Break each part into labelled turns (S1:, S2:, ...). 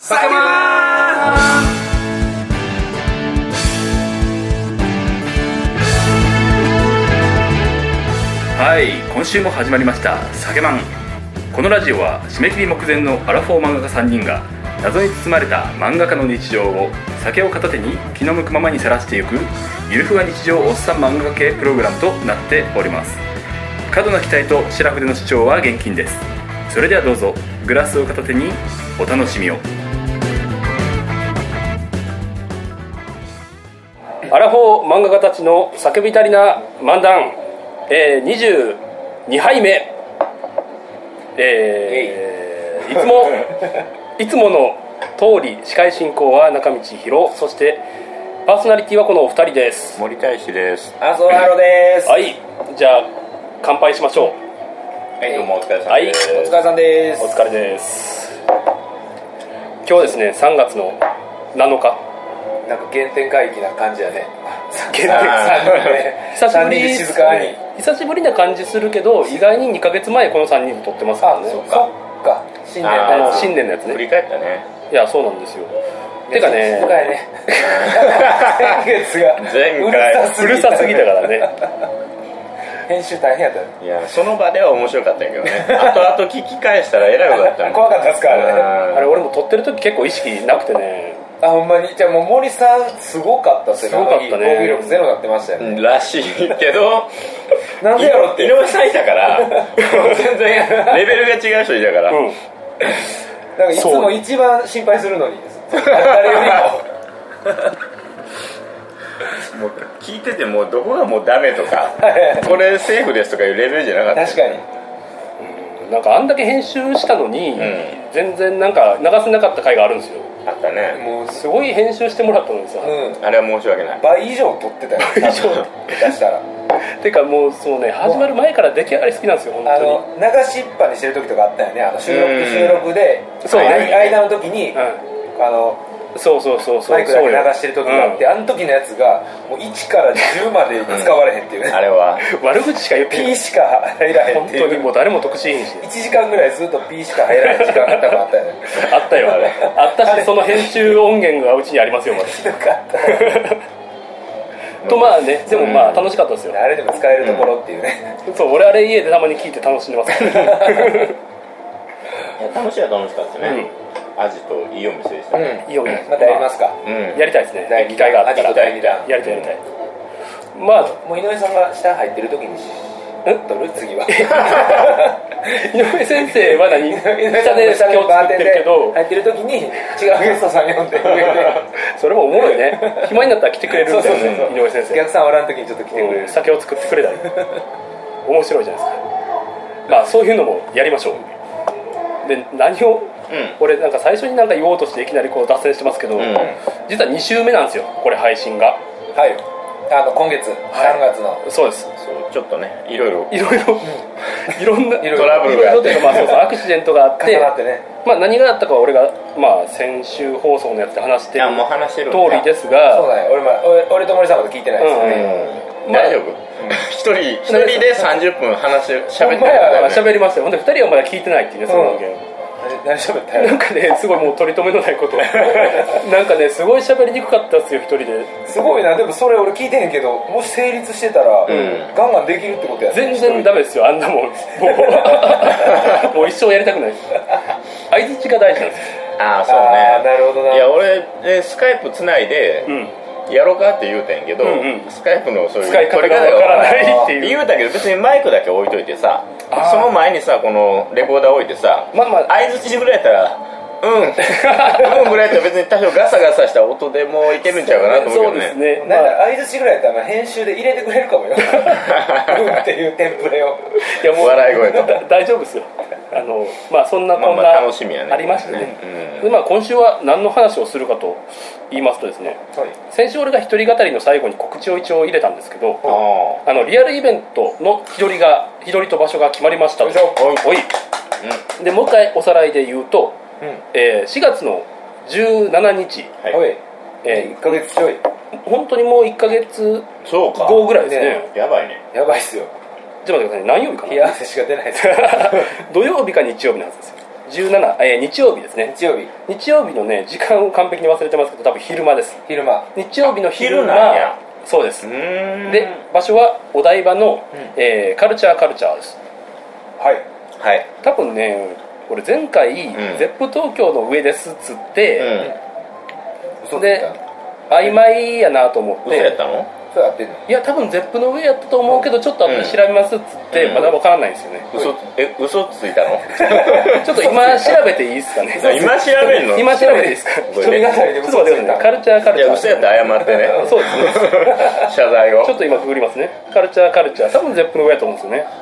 S1: 酒まーはい、今週も始まりました酒まん。このラジオは締め切り目前のアラフォー漫画家3人が謎に包まれた漫画家の日常を酒を片手に気の向くままにさらしていくゆるふわ日常おっさん漫画家系プログラムとなっております。過度な期待と白筆の主張は厳禁です。それではどうぞグラスを片手にお楽しみを。アラフォー漫画家たちの叫び足りな漫談、22杯目、いつもの通り司会進行は中道弘、そしてパーソナリティはこのお二人です。
S2: 森大志です。
S3: アソハロです。
S1: はい、じゃあ乾杯しましょう。
S2: はい、どうもお疲れ様です。
S3: はい、お疲れ様です。
S1: お疲れです。今日はですね、3月の7日。
S3: なんか原点回帰な感じやね。
S1: 原点
S3: 3人で静かに。
S1: 久しぶりな感じするけど、意外に2ヶ月前この3人で撮ってますからね。
S3: そっか。新
S1: 年のやつね。
S2: 振り返ったね。
S1: いや、そうなんですよ。てかね、
S3: 静かやね。先月が
S2: 前回
S1: うるさすぎたからね。
S3: 編集大変やったね。
S2: いや、その場では面白かったんやけどね。後々聞き返したらえらいことだったね。
S3: 怖かったですからね。
S1: あれ俺も撮ってる時結構意識なくてね。
S3: あ、ほんまに。じゃあもう森さんすごかったっすよ。
S1: すごかったね。
S3: 防御力ゼロになってましたよね。
S2: らしいけど、
S3: なんでやろって
S2: 井上さんいたから全然レベルが違う人いたから、
S1: うん、
S3: なんかいつも一番心配するのに誰より
S2: もう聞いててもどこがもうダメとかこれセーフですとかいうレベルじゃなかった。
S3: 確かに。
S1: なんかあんだけ編集したのに、全然なんか流せなかった回があるんですよ。
S2: あったね。
S1: もうすごい編集してもらったのにさ、
S2: あれは申し訳ない。
S3: 倍以上撮ってたよ。
S1: 倍以上
S3: 出したら。
S1: てかもうそうね、始まる前から出来上がり好きなんですよ本当に。
S3: 流しっぱにしてる時とかあったよね。収録で
S1: そうね、
S3: 間の時に、
S1: そう
S3: マイクだけ流してる時があって、あの時のやつがもう1から10まで使われへんっていうね。
S2: あれは
S1: 悪口しか言ってない。
S3: P しか入らへんっていう。
S1: 本当にもう誰も得しへんし、
S3: 1時間ぐらいずっと P しか入らへん時間あったのあったよね。
S1: あったよあれ。あったし、その編集音源がうちにありますよまだ。
S3: ひどかった
S1: とまあね、でもまあ楽しかったですよ。
S3: あれでも使えるところっていうね。
S1: そう、俺あれ家でたまに聞いて楽しんでますから
S2: 楽しかったね。アジといいお店でしたね。
S1: いいお店。
S3: またやりますか。
S1: やりたいですね、機会があったら。
S3: 第2弾
S1: やりたい。まあ
S3: もう井上さんが下入ってる時に撮る次は。
S1: 井上先生は何、下で酒を作ってるけど
S3: 入ってる時に違うゲストさん呼んで上で
S1: それもおもろいね。暇になったら来てくれるんだよね、井上先生。
S3: お客さんおらん時にちょっと来てくれる、
S1: 酒を作ってくれたり面白いじゃないですか。まあそういうのもやりましょう。で、何を、俺なんか最初になんか言おうとしていきなりこう脱線してますけど、実は2週目なんですよこれ配信が。
S3: はい、今月3月の、
S1: そうです。
S2: そうちょっとね、いろんな
S1: トラブルがあって、アクシデントがあって
S3: 重なってね。
S1: まあ何があったかは俺が先週放送のやつで話してる通りですが、
S3: そうだね、俺と森さんまだ聞いてないですよね。
S2: 大丈夫？一人で30分喋って
S1: 喋りましたよ。ほんで2人はまだ聞いてないっていうね、その音源。
S3: 何喋ったよ。
S1: なんかね、すごいもう取り留めのないことなんかね、すごい喋りにくかったですよ一人で。
S3: すごいな。でもそれ俺聞いてへんけど、もし成立してたらガンガンできるってことやね。
S1: 全然ダメですよあんなもん。もう一生やりたくないです。相づちが大事なんですよ。
S2: ああ、そうね。
S3: なるほどな。
S2: いや、俺スカイプつないでやろうかって言うたんやけど、スカイプのそういう
S1: 使い方がわからないっていう
S2: 言うたけど、別にマイクだけ置いといてさ、その前にさ、このレコーダー置いてさ、相づちぐらいやったらぐらいやったら別に多少ガサガサした音でもいけるんちゃうかなと思うけどね。
S1: そうですね。
S3: なんか相づちぐらいやったら編集で入れてくれるかもよ。っていうテンプレを。
S1: いや、もう
S2: 笑い声と
S1: 大丈夫ですよ。まあそんなこんな
S2: 楽しみやね。
S1: ありましてね。で、まあ今週は何の話をするかと言いますとですね、先週俺が一人語りの最後に告知を一応入れたんですけど、リアルイベントの日取りと場所が決まりましたと。でもう一回おさらいで言うと、4月の17日、
S3: 1ヶ月ちょい。
S1: 本当にもう1ヶ月後ぐらいですね。
S2: やばいね。
S3: やばいっすよ。
S1: ちょっと待ってください、何曜日かな。
S3: 冷や汗しか出ないです。
S1: 土曜日か日曜日なんですよ。 17、日曜日ですね。
S3: 日曜日
S1: のね時間を完璧に忘れてますけど、多分昼間です。
S3: 昼間。
S1: 日曜日の昼間。
S2: なんや。
S1: そうです。で場所はお台場の、カルチャーです。
S3: はい
S2: はい。
S1: 多分ねこれ前回、ゼップ東京の上ですっつって、で曖昧やなと思って。
S2: 嘘やったの？
S3: そうやってんの？
S1: いや多分ゼップの上やったと思うけど、ちょっと後で調べますっつって、まだ分からないんですよね。
S2: 嘘ついたの？
S1: ちょっと今調べていいですかね。
S2: 今調べるの？
S1: 今調べていいですか？
S3: 一人語りで嘘ついた。
S1: カルチャー。
S2: いや嘘やったら謝ってね。
S1: そうですね。
S2: 謝罪を。
S1: ちょっと今ググりますね。カルチャー、多分ゼップの上やと思うんですよね。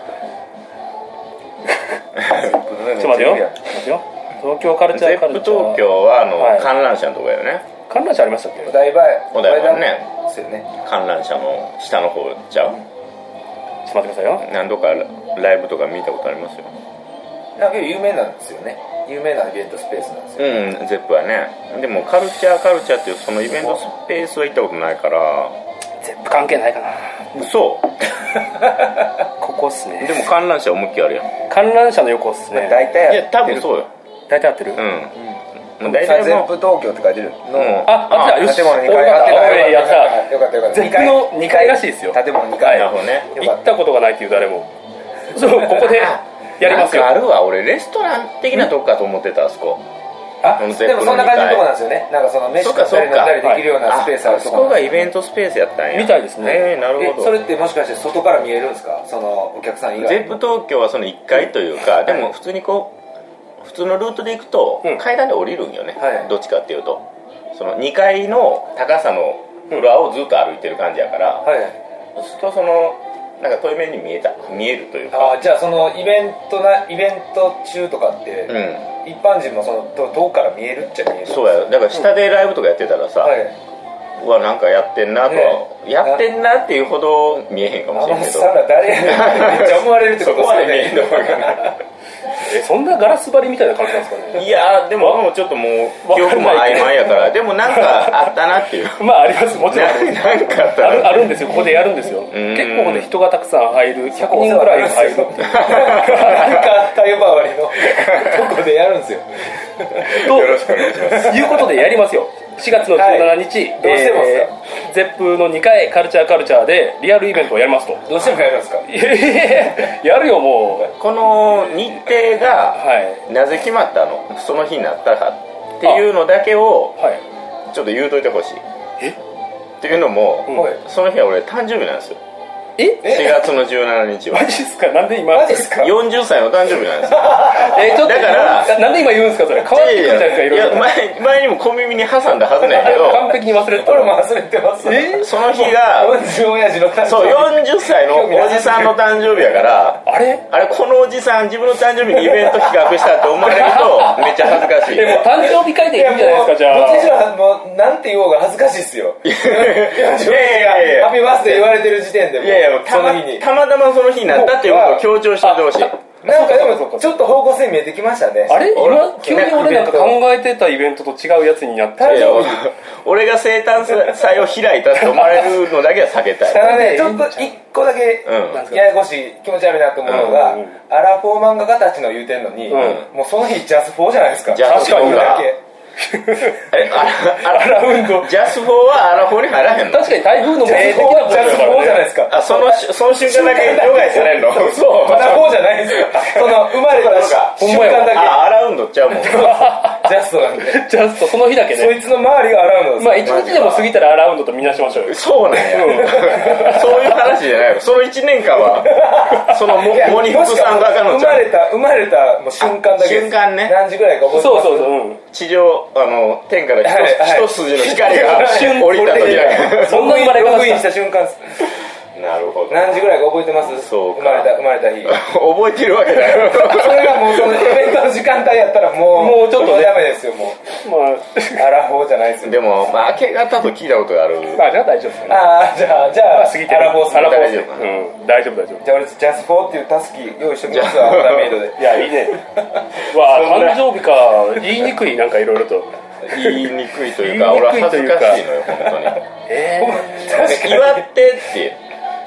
S1: ちょっと待てよ。東京カルチャー。
S2: ゼップ東京は観覧車のとこやよね。
S1: 観覧車ありましたっけ？
S3: お台場
S2: ね。
S3: ですよね。
S2: 観覧車の下の方ちゃう？
S1: ちょっと待ってくださいよ。
S2: 何度かライブとか見たことありますよ。
S3: なんか有名なんですよね。有名なイベントスペースなんですよ。
S2: ゼップはね。でもカルチャーっていうそのイベントスペースは行ったことないから。
S1: ゼップ関係ないかな。
S2: 嘘。
S1: ここっすね。
S2: でも観覧車思いっきりあるやん。
S1: 観覧車の横っすね。
S3: 大体。
S2: いや多分そうよ。
S1: 大体合ってる。
S3: 大体ゼップ東京って書いてるの。
S1: あ、よし。
S3: 建物2階。
S1: やった。
S3: よかった。
S1: ゼップの2階らしいですよ。
S3: 建物2階。
S2: なるほどね。
S1: 行ったことがないっていう誰も。そう、ここでやりますよ。
S2: なんかあるわ。俺レストラン的なとこかと思ってたあそこ。
S3: でもそんな感じのとこなんですよね。なんかその飯食ったり飲んだりできるようなスペースあるとこ。
S2: そこがイベントスペースやったんや。
S1: みたいですね。
S2: なるほど。
S3: それってもしかして外から見えるんですか？そのお客さん以外。
S2: ゼップ東京はその1階というか、でも普通に普通のルートで行くと階段で降りるんよね。どっちかっていうと、その2階の高さのフロアをずっと歩いてる感じやから、そうするとそのなんか遠い面に見えるというか。
S3: じゃあそのイベント中とかって、一般人もその遠くから見えるっちゃ見える。
S2: そうや。だから下でライブとかやってたらさ、なんかやってんなとは、やってんなっていうほど見えへんかもしれんけど。
S3: 誰やねんめっちゃ思われるってこと
S2: ですよね。そこまで見えんのかな。
S1: そんなガラス張りみたいな感じなんですかね。
S2: いやでもちょっともう記憶も曖昧やから、でもなんかあったなっていう。
S1: あります、もちろん
S2: なんかあったな。
S1: あるんですよ。ここでやるんですよ。結構人がたくさん入る、100人ぐらい入る。なんか
S3: あった呼ばわりのとこでやるんですよ。
S2: よろしくお願いします。
S1: ということでやりますよ。4月の17日、
S3: どうしてますか？
S1: ゼップの2階カルチャーでリアルイベントをやりますと。
S3: どうしてもやるんですか？
S1: やるよもう。
S2: この日程がなぜ決まったの、その日になったかっていうのだけをちょっと言うといてほしい。っていうのも、その日は俺誕生日なんですよ。4月の17日は。
S1: マジっすか？なんで今？
S3: マジっすか
S2: ？40歳の誕生日なんですよ。
S1: ちょっとだからなんで今言うんですか？それ変わってくるじゃないですか。いろいろ。
S2: 前にも小耳に挟んだはずなんやけど
S1: 完璧に忘れてた。
S3: 俺も忘れてます。
S2: その日がそう40歳のおじさんの誕生日やから、あれこのおじさん自分の誕生日にイベント企画したって思われるとめっちゃ恥ずかしい。
S1: もう誕生日会でいいんじゃないですか？じゃあ
S3: どっちにしろもうなんて言おうが恥ずかしいっすよ。ハッピーバースデー言われてる時点でもう
S2: たまたまその日になったっていうことを強調しておいてほしい。
S3: なんかでもちょっと方向性見えてきましたね。
S1: あれ今急に俺なんか考えてたイベントと違うやつになって、
S2: 俺が生誕祭を開いたって思われるのだけは避けたい。
S3: ただね、ちょっと一個だけややこしい気持ち悪いなと思うのが、アラフォー漫画家たちの言うてんのに、もうその日ジャスフォーじゃないですか。
S2: 確かに
S3: だけ
S1: アラウンド
S2: ジャスフォーはアラフォーに入らへんの？
S1: 確かに台風の
S3: ジャスフォーじゃないですか。
S2: その瞬間だけ除外されるの？
S3: そうアラフォーじゃないですよ。その生まれた瞬間だけ
S2: アラウンドちゃうもん。
S3: ジャストなんで。
S1: ジャストその日だけね。
S3: そいつの周りがアラウンドです。
S1: まあ1日でも過ぎたらアラウンドとみなしましょうよ。
S2: そうなんや。そういう話じゃないよ。その1年間はそのモニフクさんがかのちゃん
S3: 生まれたもう瞬間だけ。
S2: 瞬間ね。
S3: 何時ぐらいか覚えてます？
S1: そう
S2: 地上天から一筋の光が降りた時だけ。
S3: そんなログインした瞬間です。
S2: なるほど。
S3: 何時ぐらいか覚えてます？
S2: そうか。
S3: 生まれた日。
S2: 覚えてるわけだよ。
S3: それがもうそのイベントの時間帯やったらもうちょっとダメですよ。もうアラフォーじゃないですよ。
S2: でも明け方と聞いたことがある。
S1: まあじゃあ大丈夫ですね。
S3: じゃあ
S1: 過ぎてる。
S3: アラフォー
S1: 大丈夫。大丈夫。
S3: じゃあ俺ジャスフォーっていうタスキ用意してみますわ。オーダーメイドで。
S1: いやいいね。わあ誕生日か言いにくいなんかいろいろと。
S2: 言いにくいというか俺は恥ずかしいのよ本当に。祝ってって。
S1: ち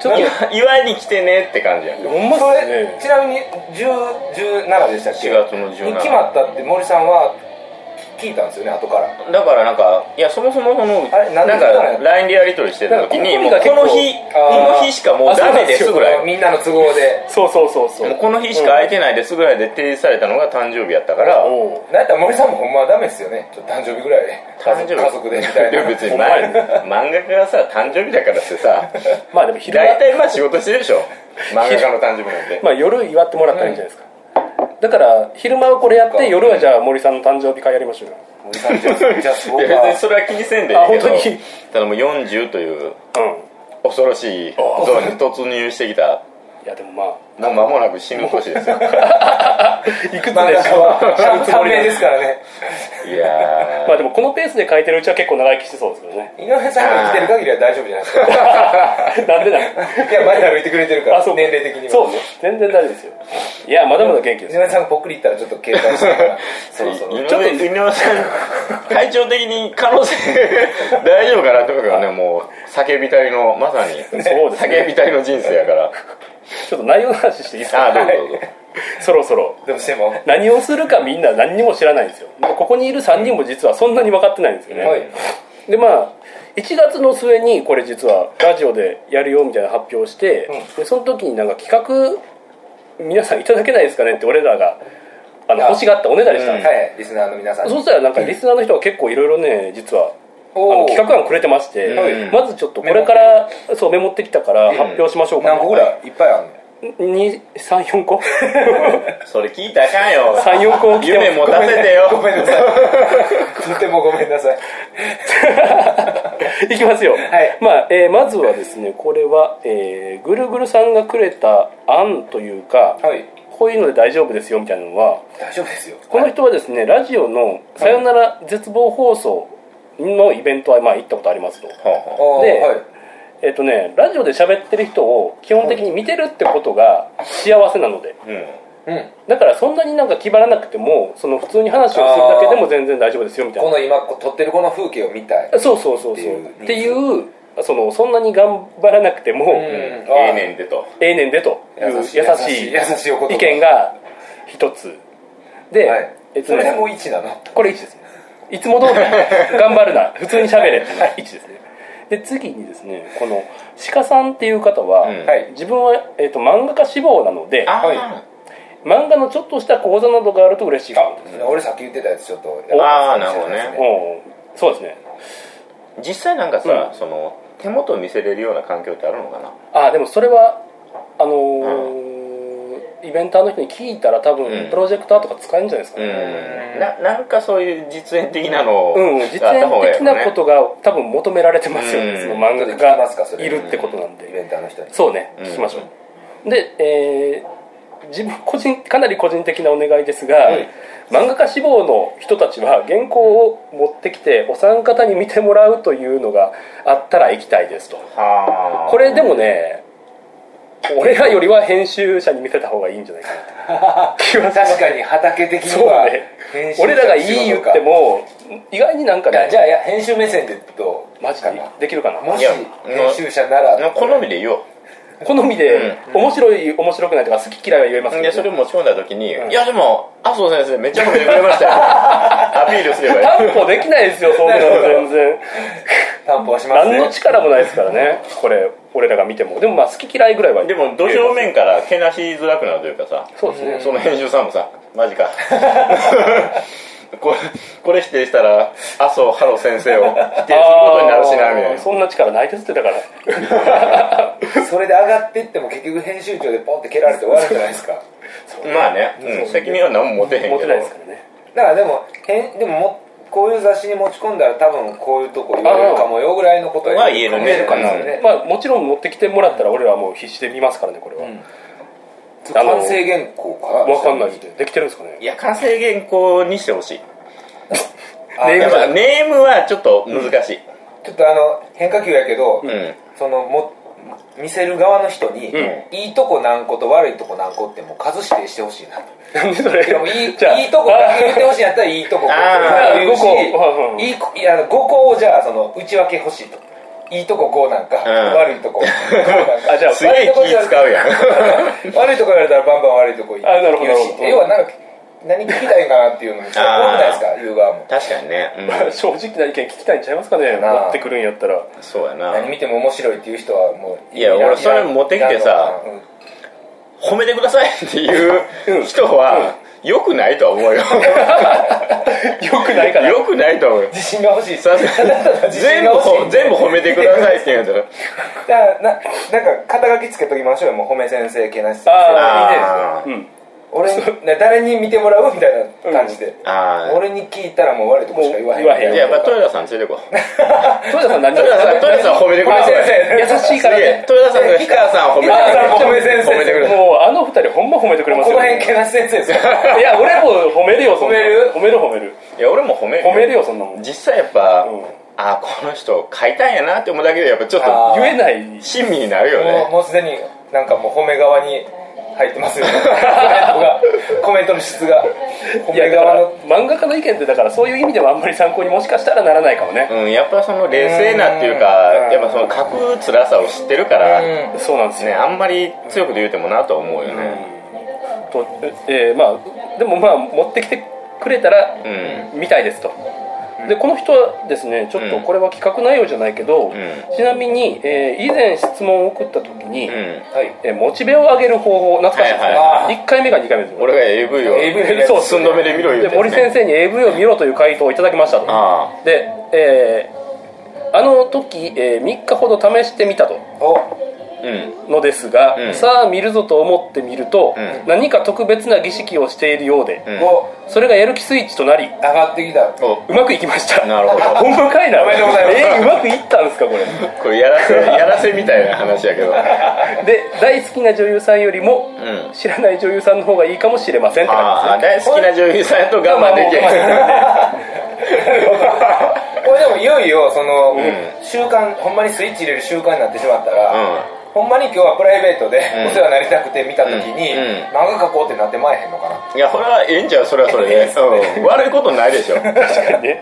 S2: ちょっと祝いに来てねって感じやん。
S3: ほんまっすね。ちなみに17でしたっけ、
S2: 4月の17
S3: に決まったって森さんは聞いたんですよね、後から。
S2: だからなんか、いやそもそもそのなんか LINE でやり取りしてた時に、もうこの日しかもうダメですぐらい、
S3: みんなの都合で、
S2: そうもうこの日しか空いてないですぐらいで提示されたのが誕生日やったから、
S3: なんやったら森さんもほんまはダメですよね、ちょっと誕生日ぐらいで家族でみたいな。
S2: 別に漫画家がさ誕生日だからってさ
S4: まあでも昼
S2: 大体まあ仕事してるでしょ、漫画家の誕生日なんて。
S4: まあ夜祝ってもらったらいいんじゃないですか。だから昼間はこれやって夜はじゃあ森さんの誕生日会やりましょうよ。
S3: 森さんじゃあそうか。
S2: 別にそれは気にせんでいいけど、
S4: 本当に
S2: ただもう40という恐ろしいゾーンに突入してきた。
S4: いやでもまあ
S2: もう間もなく死ぬ年ですよ。
S4: いくつでしょう。
S3: 短命ですからね。
S2: いや
S4: まあでもこのペースで書いてるうちは結構長生きしてそうですけどね。
S3: 井上さんが生きてる限りは大丈夫じゃないですか。
S4: なんでだ。い
S3: や前歩いてくれてるから、年齢的には。
S4: そうね、全然大丈夫ですよ。いやまだまだ元気です。
S3: 井上さんがぽっくりいったらちょっと警戒してからそろそろ
S2: ちょっと井上さん体調的に可能性大丈夫かなとかがね、もう叫びたいのまさに
S4: そうですね、
S2: 叫びたいの人生やから。
S4: ちょっと内容の話していいですか。
S2: どうぞ。
S4: そろそろ
S3: どうしても
S4: 何をするかみんな何にも知らないんですよ。ここにいる3人も実はそんなに分かってないんですよね、
S3: はい、
S4: でまあ1月の末にこれ実はラジオでやるよみたいな発表をして、でその時になんか企画皆さんいただけないですかねって俺らが欲しがったおねだりしたんですよ、
S3: はい、リスナーの皆さんに。
S4: そしたらなんかリスナーの人が結構いろいろね実は企画案くれてまして、まずちょっとこれからそうメモってきたから発表しましょうか、
S3: 何個ぐらいいっぱいあるの
S4: ？3、4個
S2: それ聞いたらあかんよ。
S4: 3、4個
S2: 夢持たせてよ。
S3: ごめんなさい。とてもごめんなさい。
S4: いきますよ、
S3: はい。
S4: まずはですね、これは、ぐるぐるさんがくれた案というか、
S3: はい、
S4: こういうので大丈夫ですよみたいなのは、
S3: 大丈夫ですよ。
S4: この人はですね、ラジオのさよなら絶望放送のイベントは行ったことありますと。で、ラジオで喋ってる人を基本的に見てるってことが幸せなので、だからそんなになんか気張らなくてもその普通に話をするだけでも全然大丈夫ですよみたいな。
S3: この今撮ってるこの風景を見たい。
S4: そうっていうそんなに頑張らなくても
S2: ええねんでと
S4: いう優しい意見が一つで、
S3: それも1なの？
S4: これ1ですね。いつも通り頑張るな、普通に喋れっていう1ですね。で次にですね、この鹿さんっていう方は、自分は、漫画家志望なので、漫画のちょっとした講座などがあると嬉しいかも。
S3: 俺さっき言ってたやつちょっと
S2: なるほどね。
S4: そうですね。
S2: 実際なんかさ、その手元を見せれるような環境ってあるのかな。
S4: でもそれはイベンターの人に聞いたら多分プロジェクターとか使えるんじゃないですかね。
S2: なんかそういう実演的なの
S4: 実演的なことが多分求められてますよね。その漫画家がいるってことなんで、
S3: イベンターの人に
S4: そうね、聞きましょう。で、自分かなり個人的なお願いですが、漫画家志望の人たちは原稿を持ってきてお三方に見てもらうというのがあったら行きたいですと。これでもね、俺らよりは編集者に見せた方がいいんじゃないかなって気はします。
S3: 確かに畑的には
S4: 編集者、俺らがいい言っても意外になんかね、
S3: じゃあ編集目線でどう
S4: マジでできるかな。
S3: もし編集者なら
S2: 好みで言おう。
S4: 好みで面白くないとか好き嫌いは言えますけど、
S2: それを持ち込んだ時に、いやでも麻生先生めっちゃ褒めてくれましたよアピールすればいい。
S4: 担保できないですよ、そんなの全然。
S3: 担保はしますね。
S4: 何の力もないですからね、これ俺らが見ても。でも好き嫌いぐらいは。
S2: でも土俵面からけなしづらくなるというかさ、
S4: そうですね。
S2: その編集さんもさ、マジかこれ否定したら麻生ハロ先生を否定することになるしなみたいな。
S4: そんな力ないですって。だから
S3: それで上がっていっても結局編集長でポンって蹴られて終わるじゃないですか
S2: まあね、責任は何も持てへんけど。
S4: 持てないですからね。
S3: だからでもこういう雑誌に持ち込んだら多分こういうとこ言われるかもよぐらいのこと
S2: は言える
S3: かなね。
S4: もちろん持ってきてもらったら俺らはもう必死で見ますからね、これは。
S3: 完成原稿か
S4: 分かんないでできてるんですかね。
S2: いや、完成原稿にしてほしいネームはちょっと難しい、
S3: ちょっと変化球やけど、見せる側の人に、いいとこ何個と悪いとこ何個ってもう数指定してほしいな。
S4: 何それ。
S3: でもいいとこだけ言ってほしいんやったらいいとこ5個言うし、5個をじゃあ内訳欲しいと。 いいとここうなんか、悪いとここうなんか。
S2: じゃあすげえ気使うやん。
S3: 悪いとこ言われたらバンバン悪いとこ言うし。
S4: なるほど。
S3: 要はなんか何聞きたいかなっていうのに多くないですか、言う側も。
S2: 確かにね。
S4: 正直な意見聞きたいんちゃいますかね。持ってくるんやったら。
S2: そうやな。
S3: 何見ても面白いっていう人はもう。
S2: いや俺それ持ってきてさ、褒めてくださいっていう人は良くないと思うよ。
S4: 良くないかな。
S2: 良くないと思うよ。
S3: 自信が欲しい。
S2: 全部褒めてくださいって言うんだよ。
S3: なんか肩書きつけときましょうよ、もう褒め先生、けなし先生。いいですよ。俺誰に見てもらうみたいな感じで、俺に聞いたらもう悪いとこしか言わへん。
S2: やっぱ豊田さん連れてこう。
S4: 豊田さん何？
S2: 豊田さん褒めてくれ先
S4: 生優しいからね。
S2: 豊田さんが氷川さん褒めてくれ。
S4: もう二人ほんま褒めてくれますよ。
S3: この辺けなし先生ですよ。
S4: いや俺も褒めるよ。
S3: 褒める。
S2: いや俺も褒め
S4: るよそんなもん。
S2: 実際やっぱこの人書いたんやなって思うだけでやっぱちょっと
S4: 言えない
S2: 親身になるよね。
S3: もうすでになんかもう褒め側に入ってますよね。コメントの質が
S4: 褒め側の漫画家の意見ってだからそういう意味ではあんまり参考にもしかしたらならないかもね。
S2: やっぱその冷静なっていうかやっぱその書く辛さを知ってるから
S4: そうなんですね。
S2: あんまり強く言うてもなと思うよね。
S4: でも持ってきてくれたら見たいですと。でこの人はですねちょっとこれは企画内容じゃないけど、ちなみに、以前質問を送った時に、モチベを上げる方法懐かしいですね、1回目か2回目です。
S2: 俺が AV を寸止めで見ろ言うて、
S4: で森先生に AV を見ろという回答をいただきましたと。で、あの時、3日ほど試してみたとのですが、さあ見るぞと思ってみると、何か特別な儀式をしているようで、それがやる気スイッチとなり
S3: 上がってきた。
S4: うまくいきました。
S2: なるほど。
S4: ほんまかいな。
S3: おめでとうございます。
S4: うまくいったんですかこれ。
S2: これやらせみたいな話やけど。
S4: で大好きな女優さんよりも、知らない女優さんの方がいいかもしれませんって感じですね。
S2: 大好きな女優さんやと我慢できない。
S3: これでもいよいよその、習慣ほんまにスイッチ入れる習慣になってしまったら、ほんまに今日はプライベートでお世話になりたくて見た時に、漫画描こうってなってまえへんのかな。
S2: いやこれはええんちゃう。それはそれで、悪いことないでしょ。
S4: 確かにね。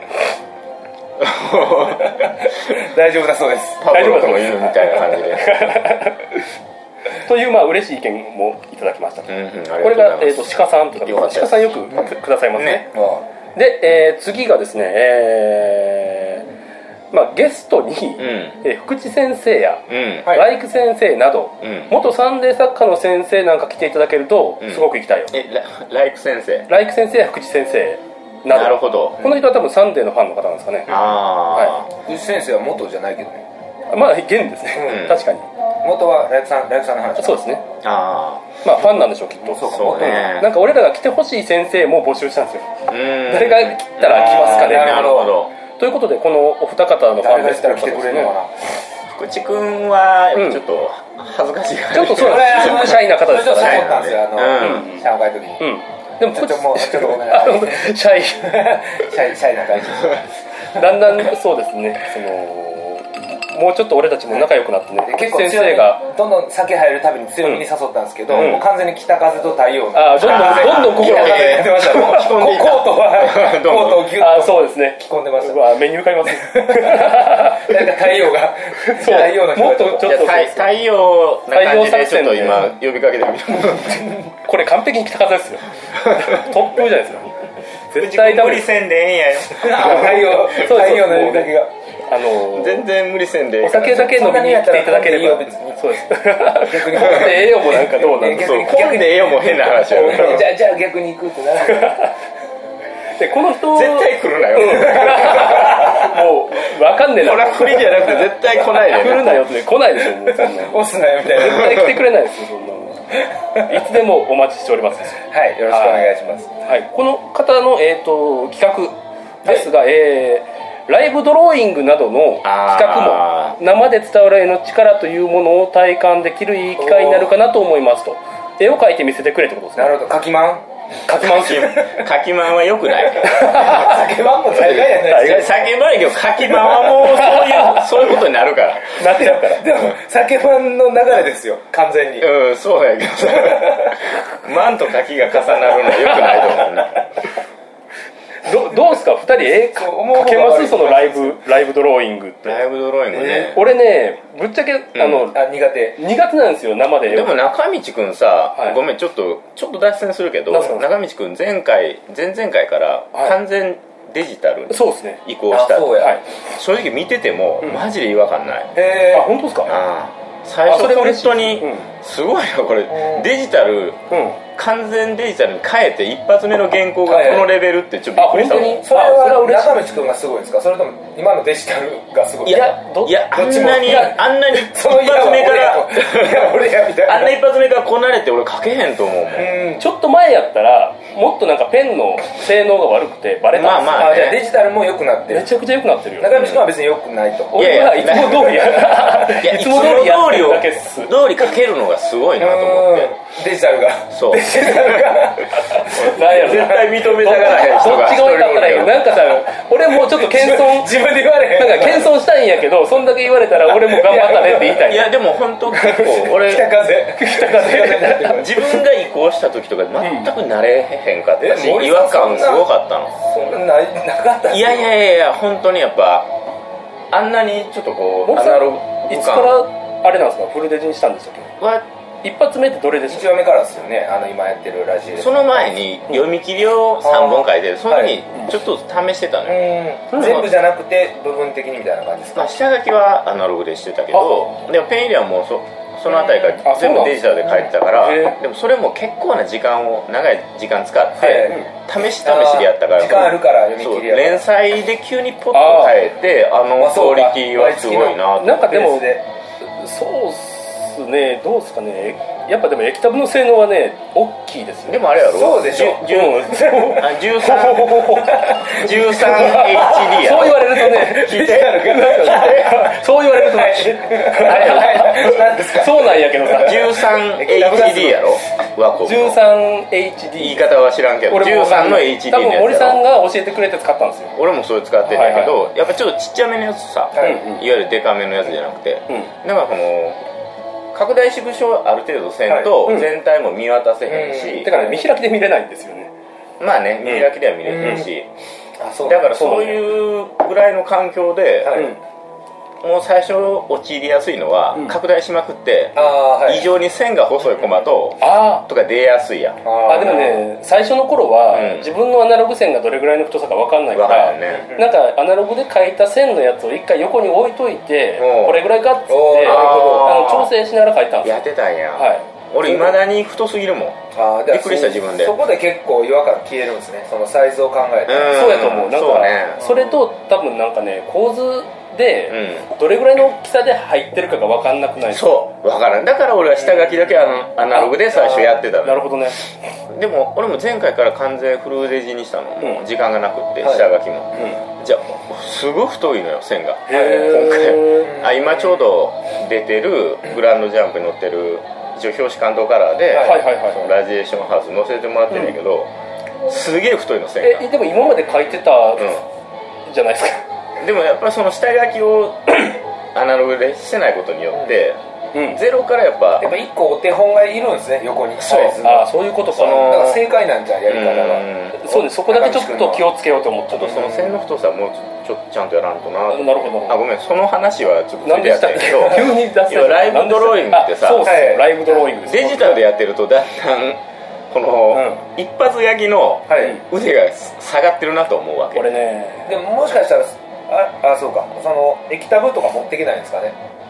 S3: 大丈夫だそうです。
S2: パブロとも犬みたいな感じで。
S4: という嬉しい意見もいただきました。これが鹿さんとか鹿さんよくくださいますね。で次がですねゲストに、福地先生や、ライク先生など、元サンデー作家の先生なんか来ていただけるとすごく行きたいよ。
S2: ライク先生
S4: や福地先生など。
S2: なるほど。
S4: この人は多分サンデーのファンの方なんですかね。
S3: 福地先生は元じゃないけどね。
S4: 現ですね。確かに
S3: 元はライクさんの話。
S4: そうですね。ファンなんでしょうきっと。
S2: そうね。
S4: なんか俺らが来てほしい先生も募集したんですよ。誰が来たら来ますかね。
S2: なるほど。
S4: ということでこのお二方のファンです。
S3: 誰が来てくれるのかな。
S2: 福地君はちょっと恥ずかしいから。
S4: ちょっとそうですね。シャイな方ですからね。
S3: そう思ったんですよ。上海の時に。
S4: でも
S3: ちょっとごめんなさい。
S4: シャイ
S3: な感じ。
S4: だんだんそうですね。もうちょっと俺たちも仲良くなってね。
S3: 結構先生がどんどん酒入るたびに強めに誘ったんですけど、もう完全に北風と太陽の
S4: どんどん心が
S3: 出てました。コートをギュッと
S4: そうですね。
S3: 着込んでました。
S4: 目に浮かびます。
S3: なんか太陽の
S4: もっとちょっと
S2: 太陽な感じでちょっと今呼びかけてみる。
S4: これ完璧に北風ですよ。突風じゃないですか。
S2: 絶対無理せんでええんやよ。
S3: 太陽の呼びかけが。
S2: 全然無理せんで
S4: お酒だけ飲みに来ていただければ。そうです。逆に本でええよもなんかどうなんですか。
S2: 本でええよも変な話やね。
S3: じゃあ逆に行くってなる。
S4: でこの人
S2: 絶対来るなよ。
S4: もう分かんねえな。
S2: これは振りじゃなくて絶対来ないで。
S4: 来るなよって来ないでしょもうそんな。
S3: 押すなよみたいな。
S4: 絶対来てくれないですよそんなの。いつでもお待ちしております。
S3: はい、よろしくお願いします。
S4: はい、この方の企画ですが、ライブドローイングなどの企画も生で伝わる絵の力というものを体感できるいい機会になるかなと思いますと。絵を描いて見せてくれってことですね。
S3: なるほど。書きまん
S2: 書きまんは良くない。
S3: 酒まんも大概やないですか。
S2: 酒まんやけど書きまんはもうそういうことになるから。
S4: なっちゃうから。
S3: でも酒まんの流れですよ完全に。
S2: そうやけどさ。まんと書きが重なるのは良くないと思うな。
S4: どうすか2人絵描けます？そのライブドローイングって。
S2: ライブドローイングね、
S4: 俺ねぶっちゃけ苦手なんですよ生で。
S2: でも中道くんさ、ごめんちょっと脱線するけど、中道くん前々回から完全デジタルに移行したって、正直見ててもマジで違和感ない。
S4: あ、本当ですか？
S2: 最初本当にすごいよこれ、デジタル、完全デジタルに変えて一発目の原稿がこのレベルってちょっとびっくりしたもん。
S3: それは中道君がすごいですか？それとも今のデジタルがすごいですか？
S2: いやあんなに一発目からあんな一発目からこなれて俺書けへんと思うもん。
S4: ちょっと前やったらもっとなんかペンの性能が悪くてバレたんですよ。
S3: じゃあデジタルも良くなってる。
S4: めちゃくちゃ良くなってるよ。
S3: 中道君は別に良くないと。
S4: 俺はいつも通りや
S2: いつも通り書けるのがすごいなと思って。
S3: デジタルが
S2: そう絶対認めたがらへん人が
S4: どっちが多かったらいいよ。なんかさ俺もうちょっと謙遜
S3: 自分で言われへん。
S4: なんか謙遜したいんやけどそんだけ言われたら俺も頑張ったねって言いたい。
S2: いやでも本当結構俺
S3: 北風
S2: 自分が移行した時とか全く慣れへんかったし、違和感すごかったの。
S3: そんなかった。
S2: いや本当にやっぱあんなにちょっとこうアナログ感。
S4: いつからあれなんですかフルデジにしたんでしたっけ？は一発目ってどれでした？
S3: 1話目からですよね。今やってるラジオ。
S2: その前に読み切りを3本書いてる。その時ちょっと試してたのよ。
S3: 全部じゃなくて部分的にみたいな感じですか？
S2: 下書きはアナログでしてたけど、でもペン入れはもうそのあたりから全部デジタルで書いてたから、でもそれも結構な長い時間使って試しでやったから、
S3: 時間あるから読み切りや
S2: 連載で急にポッと変えてクオリティはすごいなと。
S4: なんかでもそうっすね。どうですかね。やっぱでも液タブの性能はね大きいですよ。
S2: でもあれやろ、
S3: そうでしょ。
S2: 13HD やろ。
S4: そう言われるとね
S3: 聞いて
S4: そう言われるとねそうなんやけどさ
S2: 13HD やろ。
S4: 13HD
S2: 言い方は知らんけど13の HD のやつやろ。
S4: 多分森さんが教えてくれて使ったんですよ。
S2: 俺もそれ使ってんだけど、やっぱちょっとちっちゃめのやつさ、いわゆるデカめのやつじゃなくて、だからこの拡大縮小ある程度せんと全体も見渡せへんし、
S4: だから見開きで見れないんですよね。
S2: まあね、見開きでは見れてるし、だからそういうぐらいの環境でもう最初陥りやすいのは、拡大しまくって異常に線が細いコマとか出やすいやん。
S4: でもね最初の頃は、自分のアナログ線がどれぐらいの太さか分かんないから、なんかアナログで描いた線のやつを一回横に置いといて、これぐらいかっつって調整しながら描いたんですよ。
S2: やってたんや。俺いまだに太すぎるもん。びっくりした自分で。
S3: そこで結構違和感消えるんですね。そのサイズを考えて。
S4: そうやと思う。なんかそれと多分なんかね構図でどれぐらいの大きさで入ってるかが分かんなくないですか？
S2: そう分からん。だから俺は下書きだけアナログで最初やってたの。
S4: なるほどね。
S2: でも俺も前回から完全フルデジにしたの。もう時間がなくって下書きも、じゃあすごい太いのよ線が。今回今ちょうど出てるグランドジャンプに載ってる一応表紙関東カラーでラジエーションハウス載せてもらってるんだけど、すげえ太いの線が。
S4: でも今まで書いてたじゃないですか。
S2: でもやっぱりその下書きをアナログでしてないことによって、ゼロからやっぱ
S3: 1個お手本がいるんですね横に。
S4: そういうことか。
S3: だから正解なんじゃんやり方が。
S4: そうです。そこだけちょっと気をつけようと思って。
S2: ちょっとその線の太さもうちょっとちゃんとやらんとな。
S4: なるほど。
S2: ごめん、その話はちょっとついてやったけど
S4: 急に出す
S2: ライブドローイングってさ、
S4: ライブドローイング
S2: デジタルでやってるとだんだんこの一発焼きの腕が下がってるなと思うわけ。
S4: これね。
S3: でももしかしたらそうか、その液タブとか持ってきないんですかね。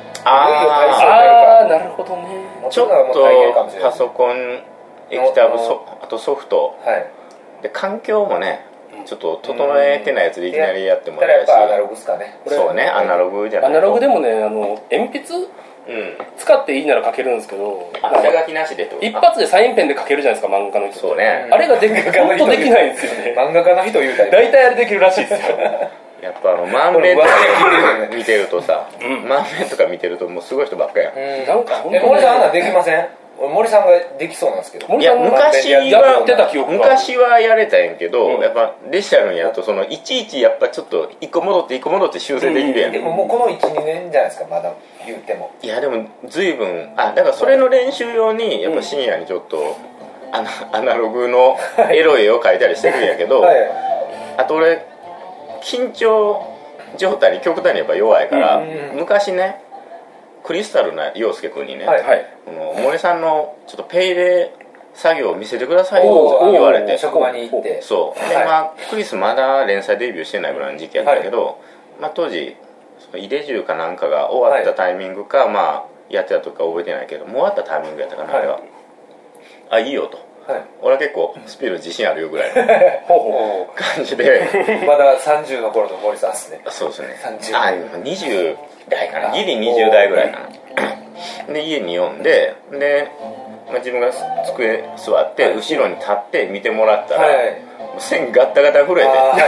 S4: なるほどね。
S2: ちょっとパソコン液タブあとソフトで環境もねちょっと整えてないやつでいきなりやってもらえるし、
S3: やっぱアナログですかね。
S2: そうね、アナログじゃないと。
S4: アナログでもね鉛筆使っていいなら書けるんですけど、
S2: 下書きなしでってこと。
S4: 一発でサインペンで書けるじゃないですか漫画家の人。
S2: そうね。
S4: あれが本当できないんですよね。
S3: 漫画家の人言うたり
S4: 大体あれできるらしいですよ。
S2: やっぱ満面とか見てるとさ、満面とか見てるともうすごい人ばっかやん。
S4: なんか
S3: 森さんあんなできません？森さんができそうなんですけど。
S2: いや昔はやれたんやけど、やっぱデジタルにやるとそのいちいちやっぱちょっと一個戻って修正できるやん。
S3: でももうこの 1,2 年じゃないですかまだ言っても。
S2: いやでも随分だからそれの練習用にやっぱ深夜にちょっとアナログのエロい絵を描いたりしてるんやけど、 あと俺緊張状態に極端にやっぱ弱いから、昔ねクリスタルな陽介君にね、森さんのちょっとペイレ作業を見せてくださいよって言われて、
S3: 職場に行って、
S2: そうで、クリスまだ連載デビューしてないぐらいの時期やったけど、当時イデジュかなんかが終わったタイミングか、やってた時か覚えてないけど、もう終わったタイミングやったかな、あれは。あ、いいよと、俺は結構スピード自信あるよぐらいの感じで
S3: まだ30の頃の森さんですね。
S2: そうですね、20代かな、ギリ20代ぐらいかなで家に読んで、自分が机座って後ろに立って見てもらったら、線ガッタガタ震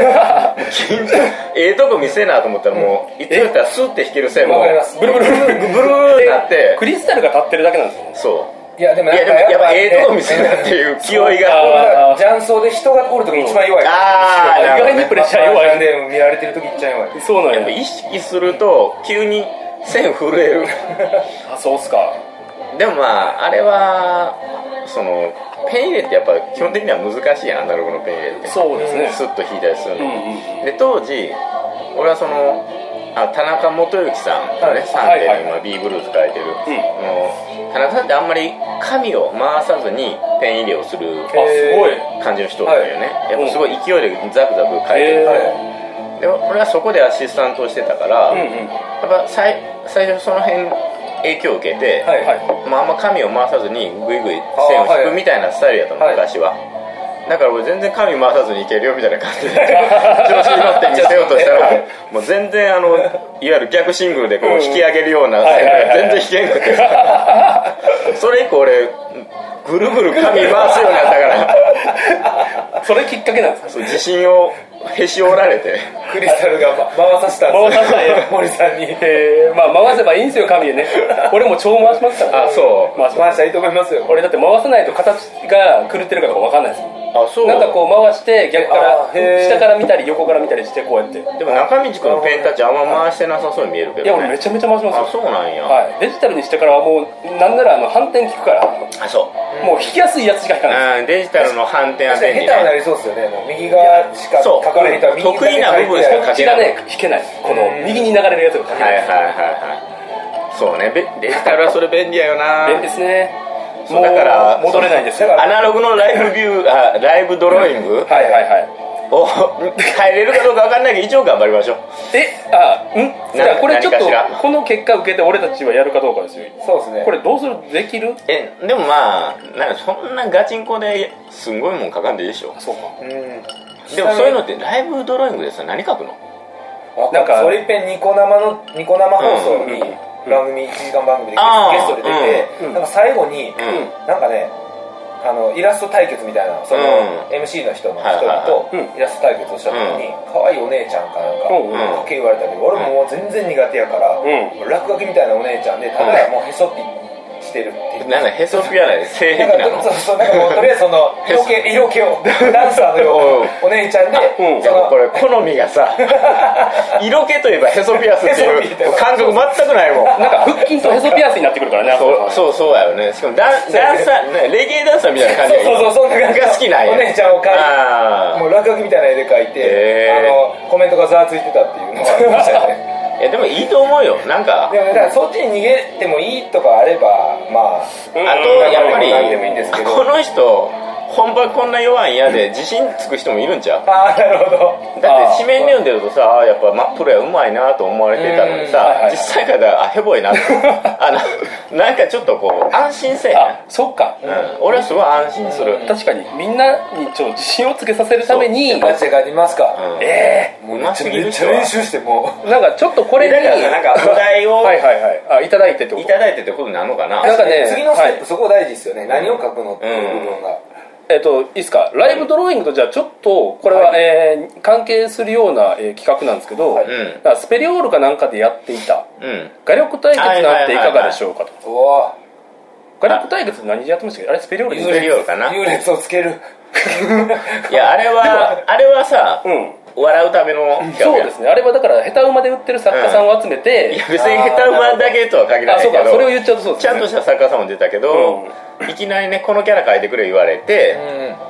S2: えてとこ見せなと思ったら、もういつやったらスッて引ける線もブルブルブルブルってなって、
S4: クリスタルが立ってるだけなんですよね。
S2: そう
S3: やでも
S2: やっぱとこ見せなっていう気負いが、
S3: 雀荘で人がおる時に一番弱い。
S4: 意外にプレッシャー弱いん
S3: で、見られてる時一番弱い。
S4: そうなんや。
S2: やっぱ意識すると急に線震える
S4: あ、そうっすか。
S2: でもあれはそのペン入れってやっぱ基本的には難しいやん、アナログのペン入れって。
S4: そうですね、
S2: スッと弾いたりするの、で当時俺はその田中元幸さんがね、3点の今 B ブルーズ書いてる、田中さんってあんまり紙を回さずにペン入れをする感じの人だよね、やっぱすごい勢いでザクザク書いてる、で俺はそこでアシスタントをしてたから、やっぱ最初その辺影響を受けて、あんま紙を回さずにグイグイ線を引くみたいなスタイルやったの、昔は。だから俺全然紙回さずにいけるよみたいな感じで調子に乗って見せようとしたらもう全然いわゆる逆シングルでこう引き上げるような線が全然引けんくて、それ以降俺ぐるぐる紙回すようになったから
S4: それきっかけなんですか。
S2: 自信をへし折られて
S3: クリスタルが回させたんですよ森さんに。
S4: 回せばいいんですよ紙でね。俺も超回しますから。
S2: あ、そう
S3: 回したらいいと思いますよ。
S4: 俺だって回さないと形が狂ってるかどうか分かんないですもん。
S2: あ、そう。
S4: なんかこう回して逆から下から見たり横から見たりしてこうやって。
S2: でも中道君のペンタッチあんま回してなさそうに見えるけどね。
S4: いや俺めちゃめちゃ回しますよ。
S2: あ、そうなんや。
S4: はい。デジタルにしてからはもうなんなら反転効くから。
S2: あ、そう。
S4: もう引きやすいやつしか引かない。
S2: デジタルの反転は便利ね。
S3: 下手になりそうですよね。もう右側しか書かれへんから、
S2: 得意な部分しか書けない。
S4: こっちがね引けない。この右に流れるやつが書けない。
S2: そうね。デジタルはそれ便利やよな。
S4: 便利ですね。
S2: そうだから
S4: 戻れないですよ。
S2: アナログのライブビューライブドローイングを変えれるかどうか分かんないけど一応頑張りましょう。
S4: じゃあこれちょっとこの結果受けて俺たちはやるかどうかですよ。
S3: そうですね。
S4: これどうするできる？
S2: でもなんかそんなガチンコですんごいもん書かんでいいでしょ。
S4: そうか。
S2: でもそういうのってライブドローイングでさ何書くの？
S3: なんかそれいっぺんニコ生放送に番組1時間番組でゲストで出て、なんか最後になんかねイラスト対決みたいな、その MC の人の一人とイラスト対決をした時に可愛いお姉ちゃんかなんかかけ言われたけど、俺ももう全然苦手やから落書きみたいなお姉ちゃんで、ただもうへそってしてるっていう。
S2: なんかへそピアない性癖なの？
S3: そうなんかもうとりあえずその色気をダンサーのようお姉ちゃんで、
S2: これ好みがさ色気といえばへそピアスっていう感覚全くないもん。
S4: なんか腹筋とへそピアスになってくるからね。
S2: そうやよね。しかもダンサーレゲエダンサーみたいな感じ
S3: そうそんな感じ
S2: が好きなんや。
S3: お姉ちゃんを描いてもう落書きみたいな絵で描いてコメントがざわついてたっていうのがありましたよね。
S2: でもいいと思うよ。なんか
S3: でもそっちに逃げてもいいとかあればあ
S2: とやっぱりこの人本番こんな弱いんやで自信つく人もいるんちゃう？
S3: なるほど。
S2: だって紙面で読んでるとさ、やっぱプロやうまいなと思われてたのにさ、実際からヘボいななんかちょっとこう安心せえへん。
S4: そっか。
S2: 俺はすごい安心する。
S4: 確かにみんなにちょっと自信をつけさせるために
S3: マジで書いてみますか。
S2: もうめっちゃ練
S3: 習しても
S4: なんかちょっとこれ
S2: だからなんかお題を
S4: いただいてってこと？
S2: いただいてってことになるのかな。
S3: なんかね次のステップそこ大事ですよね。何を書くのっていう部分が。
S4: いいですか。ライブドローイングとじゃあちょっとこれは、関係するような、企画なんですけど、スペリオールかなんかでやっていた、画力対決なんていかがでしょうかと。画力対決何でやってましたっけ？あれスペリオール？
S2: スペリオールかな。
S3: 優劣をつける。
S2: いやあれはさ、笑うための
S4: そうですね。あれはだから下手馬で売ってる作家さんを集めて、
S2: いや別に下手馬だけとは限らないけど、
S4: それを言っちゃうとそうですね。
S2: ちゃんとした作家さんも出たけど、いきなりねこのキャラ描いてくれ言われて、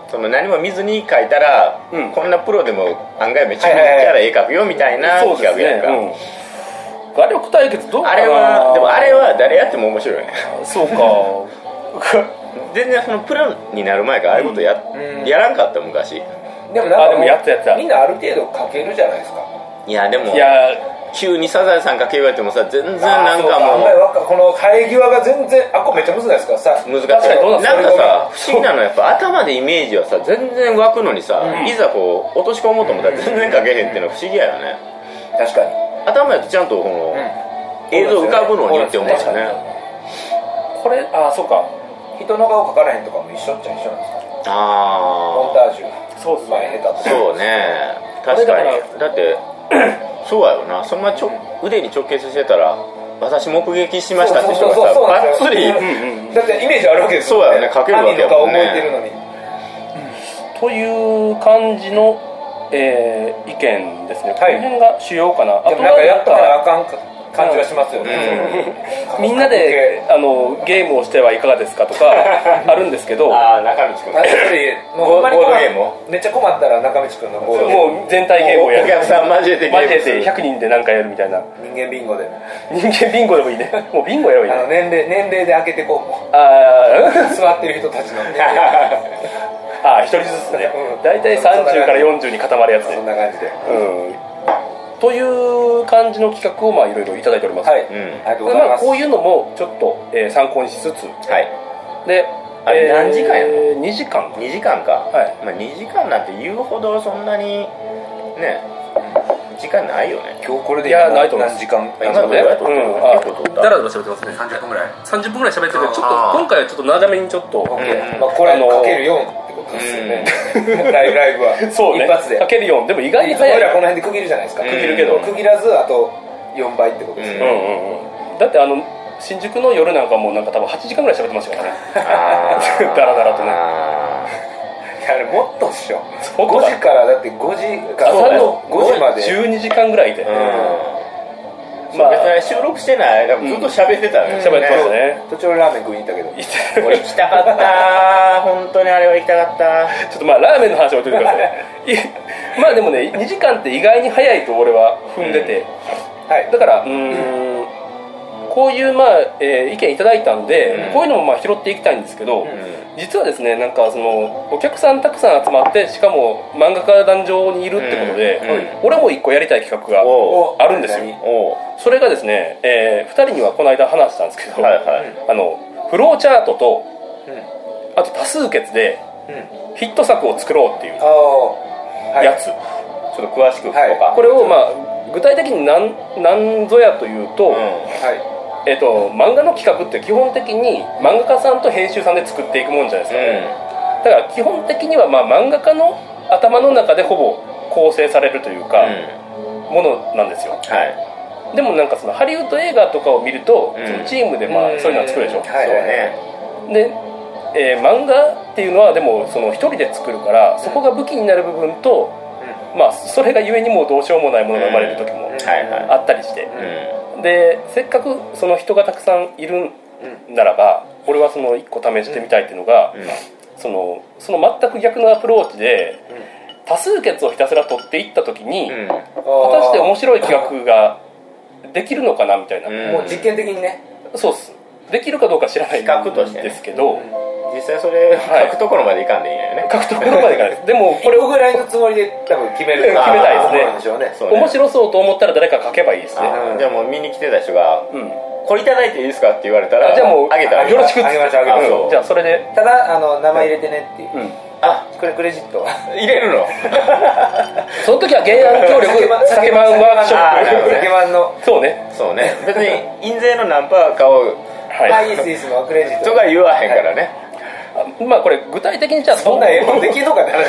S2: その何も見ずに描いたら、こんなプロでも案外めっちゃキャラ絵描くよみたいな企画やんか。
S4: 画力対決どうかな。
S2: あれは誰やっても面白いね。
S4: そうか。
S2: 全然そのプロになる前からああいうことやらんかった昔。
S4: でもやった
S3: みんなある程度描けるじゃないですか。
S2: いやでも急にサザエさん描け言われてもさ、全然なんかもう
S3: この生え際が全然これめっちゃ難しいですか。
S2: 難しい。なんかさ不思議なのはやっぱ頭でイメージはさ全然湧くのにさ、いざこう落とし込もうと思ったら全然描けへんっていうのは不思議やよね。
S3: 確かに
S2: 頭やとちゃんとこの映像浮かぶのにって思うんですよね。
S4: これそうか、
S3: 人の顔描かれへんとかも一緒っちゃ一緒なんですか。モンタージュ
S4: そうですね。
S2: そうね、確かに。だってそうやよな、そんな腕に直結してたら私目撃しましたって人がさバッツリ
S3: だってイメージあるわけですよね。
S2: そうやね、描けるわけやもんね。
S3: 覚えてるのに
S4: という感じの意見ですね。この辺が主要かな。
S3: あとなんかやったらあかん感じがしますよね。
S4: みんなでゲームをしてはいかがですかとかあるんですけど、
S2: 中道くん
S3: ボードゲームめっちゃ困ったら中道くんのボードゲーム、
S4: もう全体ゲームをやる、
S2: お客さん交えて
S4: 100人で何かやるみたいな。
S3: 人間ビンゴで
S4: もいいね。もうビンゴやろいいね。
S3: 年齢で開けてこう。座ってる人たちの年齢
S4: 一人ずつね。大体30から40に固まるやつで。
S3: そんな感じで。
S4: という感じの企画をいろいろいただいております。
S3: はい。ありがとうございます。
S4: こういうのもちょっと参考にしつつ、で
S2: 何時間やの
S4: ？2時間。
S2: 2時間か。
S4: はい。
S2: 2時間なんて言うほどそんなにね時間ないよね。
S3: 今日これで
S4: ないと思います。
S3: 何時間？
S2: 今どれぐらい？
S4: だらだら喋ってますね。
S3: 30分ぐらい。
S4: 30分ぐらい喋ってて、ちょっと今回はちょっと長めにちょっと。
S3: これかける4。ですよね。ライブは
S4: そうね、
S3: 一発で
S4: かける4でも意外に早い。
S3: 俺らこの辺で区切るじゃないですか。
S4: 区切るけど
S3: 区切らずあと4倍ってことですね。
S4: だって新宿の夜なんかもうなんか多分8時間ぐらい喋ってましたからね。ダラダラとね。
S3: あれもっとっしょ。5時からだって5時から
S4: 朝の
S3: 5時まで
S4: 12時間ぐらいで。
S2: 別に収録してない間ずっと喋ってたね。
S4: 喋ってましたね。
S3: 途中ラーメン食いに行ったけど。
S2: 俺行きたかった本当にあれは行きたかった。
S4: ちょっとラーメンの話を置いといてください。でもね2時間って意外に早いと俺は踏んでて、だからこういう意見いただいたんで、こういうのも拾っていきたいんですけど、実はですねなんかそのお客さんたくさん集まってしかも漫画家壇上にいるってことで、俺も一個やりたい企画があるんですよ。それがですね、2人にはこの間話したんですけど、フローチャートとあと多数決でヒット作を作ろうっていうやつ、ちょ
S2: っと詳しく
S4: これを具体的に何ぞやというと、漫画の企画って基本的に漫画家さんと編集さんで作っていくもんじゃないですか、だから基本的には漫画家の頭の中でほぼ構成されるというか、ものなんですよ、でもなんかそのハリウッド映画とかを見ると、そのチームでそういうのは作るでしょ、で、漫画っていうのはでもその一人で作るからそこが武器になる部分と、それがゆえにもうどうしようもないものが生まれる時もあったりして、でせっかくその人がたくさんいるならば俺はその1個試してみたいっていうのが、その全く逆のアプローチで多数決をひたすら取っていった時に、果たして面白い企画ができるのかなみたいな、
S3: もう実験的にね。
S4: そうっす。できるかどうか知らないんですけど、
S2: 実際それ書くところまでいかんでいいんだよね。
S4: 書くところまでいかないです。でもこれ
S3: 1個ぐらいのつもりで多分決めたい
S4: ですね。面白そうと思ったら誰か書けばいいですね。
S2: じゃあもう見に来てた人がこれいただいていいですかって言われたら、
S4: じゃあもう
S2: あげたら
S4: よろしくって。
S3: あげましょう。
S4: じゃあそれで
S3: ただ名前入れてねっていう。これクレジット
S2: 入れるの。
S4: その時は原案協力酒マンワークショップ。
S3: 酒マンの。
S2: そうね。別に印税の何パーかを
S3: イエスイエスのクレジット
S2: とか言わへんからね。
S4: これ具体的にじゃあ
S3: そんな絵本できるのかって話。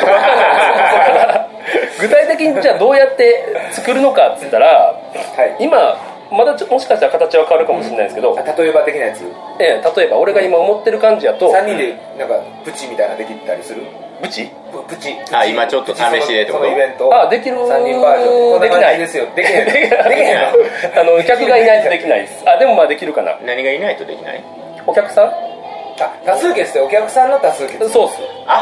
S4: 具体的にじゃあどうやって作るのかっつったら、今まだもしかしたら形は変わるかもしれないですけど、
S3: 例えば的なやつ。
S4: 例えば俺が今思ってる感じやと
S3: 3人でなんかプチみたいなできたりする。
S4: プチ
S2: 今ちょっと試しでってこと。
S3: そのイベント
S4: できる。
S3: 3人バージョン
S4: できない
S3: ですよ。できへん
S4: の。客がいないとできないです。でもできるかな。
S2: 何がいないとできない？
S4: お客さん？
S3: 多数決ってお客さんの多数決。
S4: そうっす。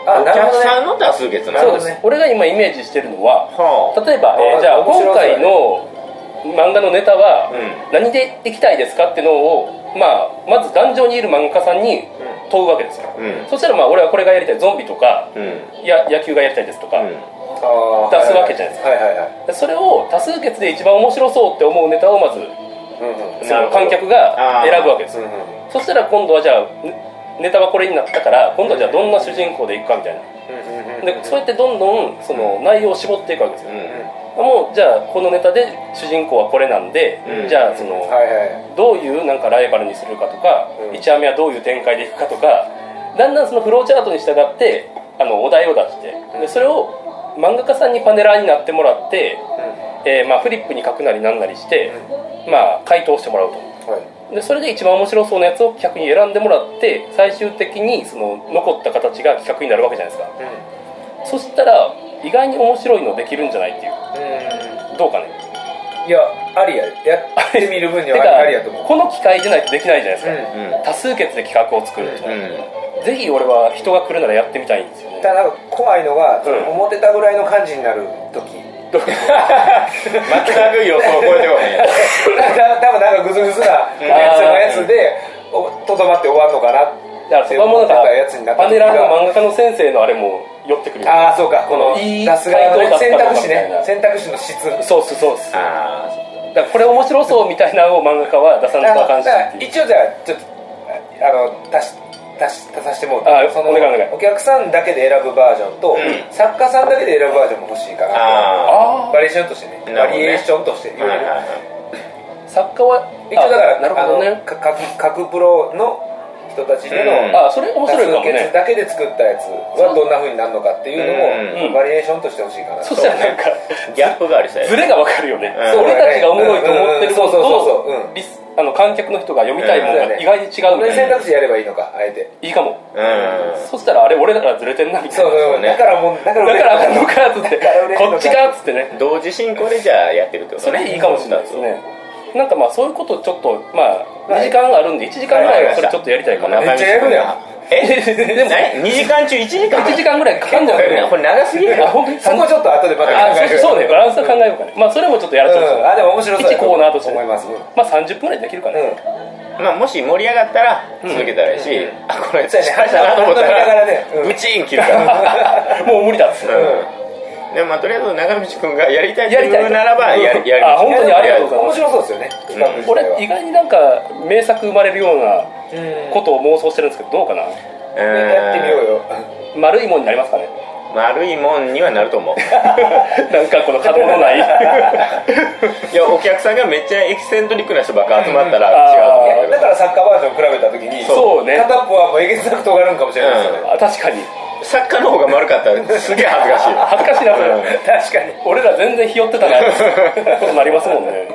S2: お客さんの多数決なん
S4: そうです。俺が今イメージしてるのは、例えば、じゃあ今回の漫画のネタは何でいきたいですかっていうのを、まず壇上にいる漫画家さんに問うわけですよ、そしたら俺はこれがやりたい、ゾンビとか、野球がやりたいですとか、出すわけじゃないですか。それを多数決で一番面白そうって思うネタをまずその観客が選ぶわけですよ。そしたら今度はじゃあネタはこれになったから、今度はじゃあどんな主人公でいくかみたいな、でそうやってどんどんその内容を絞っていくわけですよ、もうじゃあこのネタで主人公はこれなんで、じゃあその、どういうなんかライバルにするかとか、1話目はどういう展開でいくかとか、だんだんそのフローチャートに従ってお題を出して、でそれを漫画家さんにパネラーになってもらって、フリップに書くなりなんなりして、回答してもらうと、でそれで一番面白そうなやつを企画に選んでもらって、最終的にその残った形が企画になるわけじゃないですか、そしたら意外に面白いのできるんじゃないっていう、どうかね。
S3: いや、ありやってみる分にはありやと思う。
S4: この機会でないとできないじゃないですか、多数決で企画を作るって、ぜひ俺は人が来るならやってみたいんですよね。
S3: ただなんか怖いのが、思ってたぐらいの感じになる時
S2: 全く予想を超えてこない
S3: 多分なんかグズグズなやつでとどまって終わるのかな。
S4: だからそこはもうなんかパネラーの漫画家の先生のあれも寄ってくる。
S3: ああそうか、この出す側の選択肢ね、選択肢の質。
S4: そうっす。だからこれ面白そうみたいなのを漫画家は出さないとあかんしっていう。
S3: 一応じゃあちょっと出させてもらって、そのお客さんだけで選ぶバージョンと、作家さんだけで選ぶバージョンも欲しいかな。バリエーションとしてね、バリエーションとして言われる。
S4: 作家は
S3: 一応だから各プロの人たちでの
S4: それ面白いかもね。
S3: だけで作ったやつはどんな風になるのかっていうのもバリエーションとしてほしいかな。
S4: そしたらなんか
S2: ギャップがありそうや、
S4: ズレが分かるよね。俺たちがおもろいと思ってることと観客の人が読みたいものが意外に違う。
S3: 俺選択肢やればいいのか、あえて
S4: いいかも。そしたらあれ俺だからずれてんなみたいな。
S3: だから
S4: あかんのかっつってこっちかっつってね、
S2: 同時進行でじゃあやってるってことね。
S4: それいいかもしれないですね。なんかそういうことちょっと2時間あるんで1時間ぐらいはそれちょっとやりたいかな。
S3: めっちゃやるねん。
S2: でも2時間中1時間
S4: 1時間ぐらいかかんじゃない。
S2: これ長すぎる。
S3: 本当にそこちょっと後でまた考える。
S4: そうね、バランスは考えようかね。それもちょっとやると思う。
S3: でも面白そう
S4: 1コーナーとして
S3: 思います。
S4: 30分ぐらいできるかな。
S2: もし盛り上がったら続けたらいいし、これ失敗したなと思ったらブチーン切るから
S4: もう無理だっつ。
S2: でもとりあえず長道君がやりたいというならばやります。
S4: 本当にありがとうございます。
S3: 面白そうですよね。
S4: 俺意外になんか名作生まれるようなことを妄想してるんですけど、どうかな。
S3: やってみようよ。
S4: 丸いもんになりますかね。
S2: 丸いもんにはなると思う。
S4: なんかこの角のない。い
S2: や、お客さんがめっちゃエキセントリックな人ばっか集まったら違うと思うけど。
S3: だからサッカーバージョン比べたときに、
S4: そうね。
S3: 片っぽはもうエキセントがあるんかもしれないですよね。
S4: 確かに。
S2: 作家の方が丸かったらすげえ恥ずかしい。
S4: 恥ずかしいなそれ。
S3: 確かに。
S4: 俺ら全然ひよってたなことになりますもんね。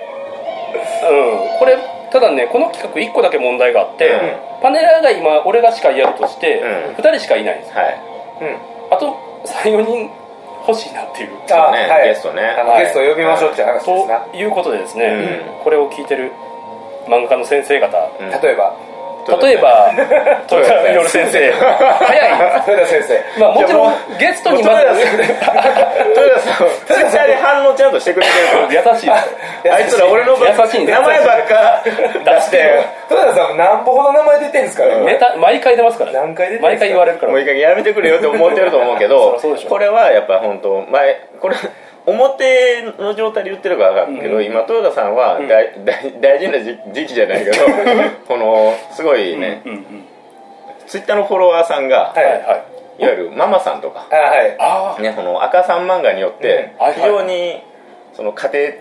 S4: これただね、この企画1個だけ問題があって、パネラーが今俺がしかやるとして2人しかいないんです。あと 3,4 人欲しいなっていう。
S2: ゲストね。
S3: ゲストを呼びましょうって話ですな。
S4: ということでですね、これを聞いてる漫画家の先生方、
S3: 例えば
S4: 豊田稔先生、早い
S3: 豊田先生、
S4: もちろんゲストにまず
S2: 豊田さんツイッターで反応ちゃんとしてくれてるから。
S4: 優しい。
S2: あいつら俺の名前ばっか出して
S3: 豊田さん何歩ほど名前出てんですかね。
S4: ネタ毎回出ますからね。毎回言われるから。
S2: もういい加減やめてくれよって思ってると思うけどこれはやっぱ本当これ表の状態で言ってるか分かるけど、今豊田さんは大事な時期じゃないけどこのすごいね、ツイッターのフォロワーさんが、いわゆるママさんとか、この赤さん漫画によって非常にその家庭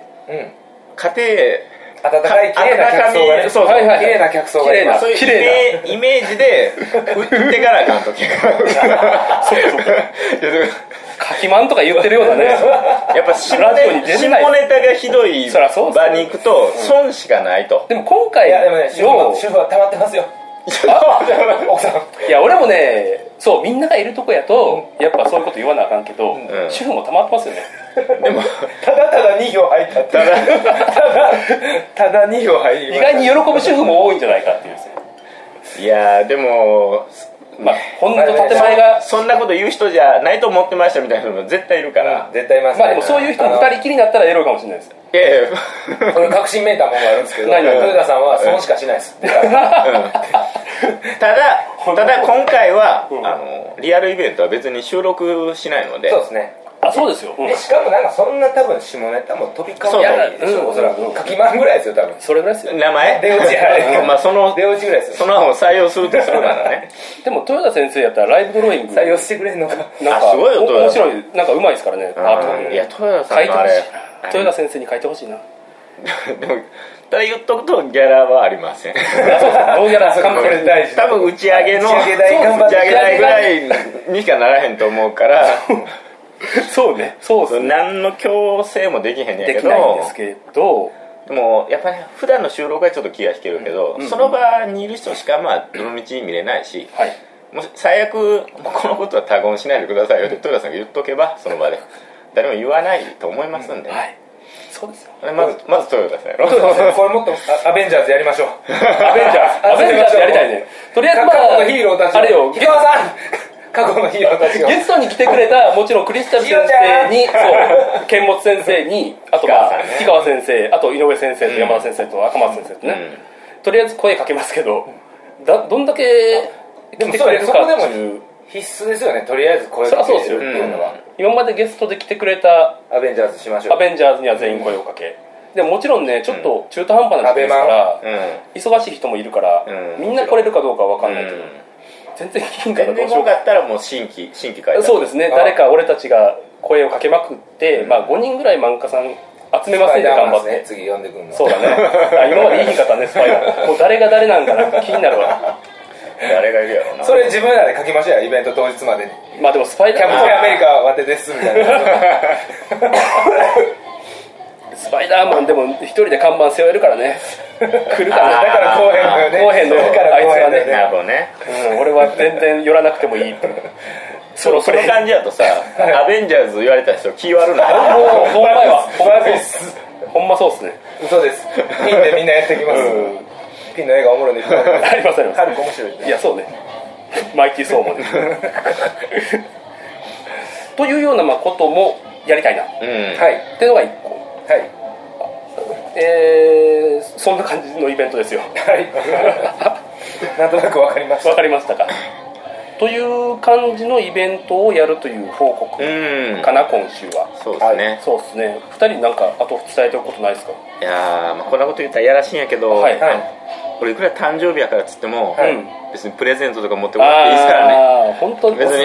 S3: 温かい綺麗な客層がね、綺麗な客層がいます。
S2: そういうイメージで売ってからあかんとき
S4: カキマンとか言ってるようなね。
S2: やっぱ下ネタがひどい場に行くと損しかないと。
S4: でも今回
S3: でもね、主婦は溜まってますよ。奥さん。
S4: いや俺もね、そうみんながいるとこやとやっぱそういうこと言わなあかんけど、主婦も溜まってますよね。
S2: でも
S3: ただ2票入ったって。ただ2票入り。
S4: 意外に喜ぶ主婦も多いんじゃないかっていうですね。
S2: いやでも
S4: まあほんと建前が
S2: そんなこと言う人じゃないと思ってましたみたいな人も絶対いるから、
S3: 絶対いますね。
S4: まあでもそういう人も2人きりになったらエロいかもしれないです。
S2: いやいや
S3: これ確信めいたものがあるんですけど、豊田さんは損しかしないですってた
S2: だ今回はリアルイベントは別に収録しないので。
S3: そうですね。
S4: そうですよ。
S3: しかもなんかそんな多分下ネタも飛び交わないでしょ。おそらく書きまんぐらいですよ多分。
S4: それぐらいですよ。
S2: 名前
S3: 出落ち
S2: まあその
S3: 出落ちぐらいですよ。
S2: その案を採用するとするならね。
S4: でも豊田先生やったらライブドローイング
S3: 採用してくれんのか。
S4: なんか
S2: すごいよ
S4: 面白い、なんかうまいですからね。アート。
S2: いや豊田さんのあれ
S4: 豊田先生に書いてほしいな。
S2: でもただ言っとくとギャラはありません。
S4: ノーギャラこれ大事。
S2: 多分打ち上げの打ち上げ代ぐらいにしかならへんと思うから。
S4: そうね。そうですね。
S2: 何の強制もできへんねんけど。
S4: できないんですけど。
S2: でもやっぱり普段の収録はちょっと気が引けるけど、その場にいる人しかまあどの道見れないし、もし最悪このことは他言しないでくださいよって豊田さんが言っとけばその場で誰も言わないと思いますんで、
S4: そうですよ。
S2: まず豊田さんやろ。
S3: これもっとアベンジャーズやりましょう。
S4: アベンジャーズやりたいね。とりあえず
S3: 過去のヒーローたち。
S4: あれよ。
S3: 木川さん。過去のヒーローたちが。
S4: ゲストに来てくれたもちろんクリスタル先生に、そう剣持先生に、あと木川先生、あと井上先生と山田先生と赤松先生とね。とりあえず声かけますけど、どんだけ来てくれるかっていう。
S3: 必須ですよね。とりあえず声かけるっていうのは。
S4: 今までゲストで来てくれた
S3: アベンジャーズしましょう。
S4: アベンジャーズには全員声をかけ。でもちろんねちょっと中途半端な時期ですから忙しい人もいるからみんな来れるかどうかは分かんないけど全然いいんからどうしようか
S2: ったらもう新規開
S4: そうですね。誰か俺たちが声をかけまくってまあ5人ぐらい漫画家さん集めますね頑張って
S3: 次呼んでくるの
S4: そうだね今までいい方ねスパイダーもう誰が誰なんかな気になるわ
S2: 誰がいるやろうな。
S3: それ自分らで書きましょうよイベント当日までに。
S4: まあでもスパイダー
S3: キャプテンアメリカはわてですみたいな
S4: スパイダーマンでも一人で看板背負えるからね来るから
S3: だから後編のよね。
S4: 後編のあいつはね
S2: なるほどね。
S4: 俺は全然寄らなくてもいいって
S2: その感じだとさアベンジャーズ言われた人気悪な
S4: もうほんまやわほんまそうっすね。
S3: 嘘です。ピンでみんなやってきます。ピンの映画おもろいね。
S4: ありますあります。
S3: 軽く面白い。
S4: いやそうね。マイティーソーマンというようなこともやりたいな。はい。っていうのが1個。はい。そんな感じのイベントですよ。はい。
S3: なんとなくわかりました。
S4: わかりましたか。という感じのイベントをやるという報告かな今週は。
S2: そうですね。
S4: そうですね。2人なんかあと伝えておくことないですか。
S2: いやまあこんなこと言ったらやらしいんやけど、俺いくら誕生日やからっつっても別にプレゼントとか持ってもらっていいですからね。
S4: 本当に
S2: 別に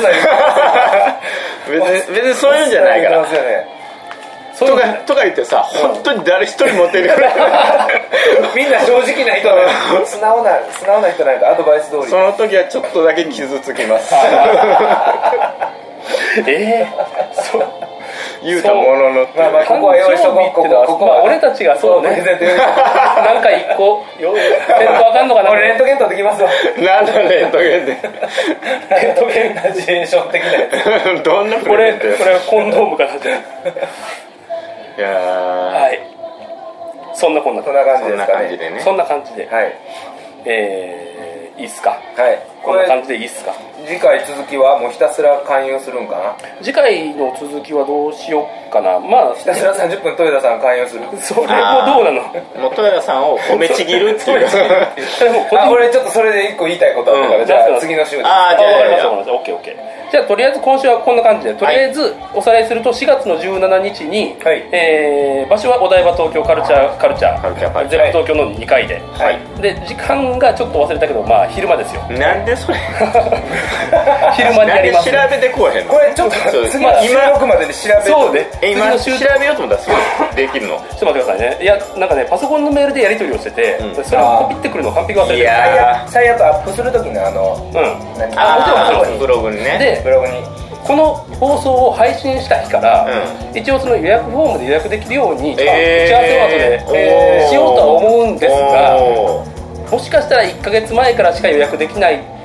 S2: 別にそういうんじゃないから。とか言ってさ、本当に誰一人持ってる
S3: みんな正直な人素直な人ないとアドバイス通り
S2: その時はちょっとだけ傷つきます
S4: そう
S2: 言うたものの
S3: まあここは用意しとこうここは
S4: 俺たちがそうねなんか一個テントあかんのかな。
S3: 俺レントゲン取ってきますわ。
S2: なんだレントゲンで
S3: レントゲンラジエーション的なや
S2: つどんな
S4: これコンドームかなじゃ
S2: いや
S4: はいそんな感じですかね。そんな感じではいいいっすか。
S3: はい
S4: こんな感じでいいっすか。
S3: 次回続きはもうひたすら勧誘するんかな。
S4: 次回の続きはどうしようかな。まあ
S3: ひたすら30分豊田さん勧誘する。
S4: それもどうなの。
S2: もう豊田さんを褒めちぎるっていう
S3: 俺ちょっとそれで一個言いたいことあるからじゃあ次の週で。
S4: じゃあ分かりました。オッケー。じゃあとりあえず今週はこんな感じでとりあえずおさらいすると4月の17日に場所はお台場東京カルチャーゼロ東京の2階でで時間がちょっと忘れたけどまあ昼間ですよ。
S2: なんでそれ
S4: 昼間にやります。
S2: 調べてこうへんの。
S3: これちょっと次の収録までに調べて。
S4: そうね。
S2: 今調べようと思ったらすぐできるの。
S4: ちょっと待ってくださいね。いやなんかねパソコンのメールでやり取りをしててそれをコピってくるの完璧忘れてる。
S3: 最悪アップする時の
S2: もちろんブログにね。
S4: で
S3: ブログに
S4: この放送を配信した日から一応その予約フォームで予約できるように打ち合わせを後でしようとは思うんですがもしかしたら1ヶ月前からしか予約できないっ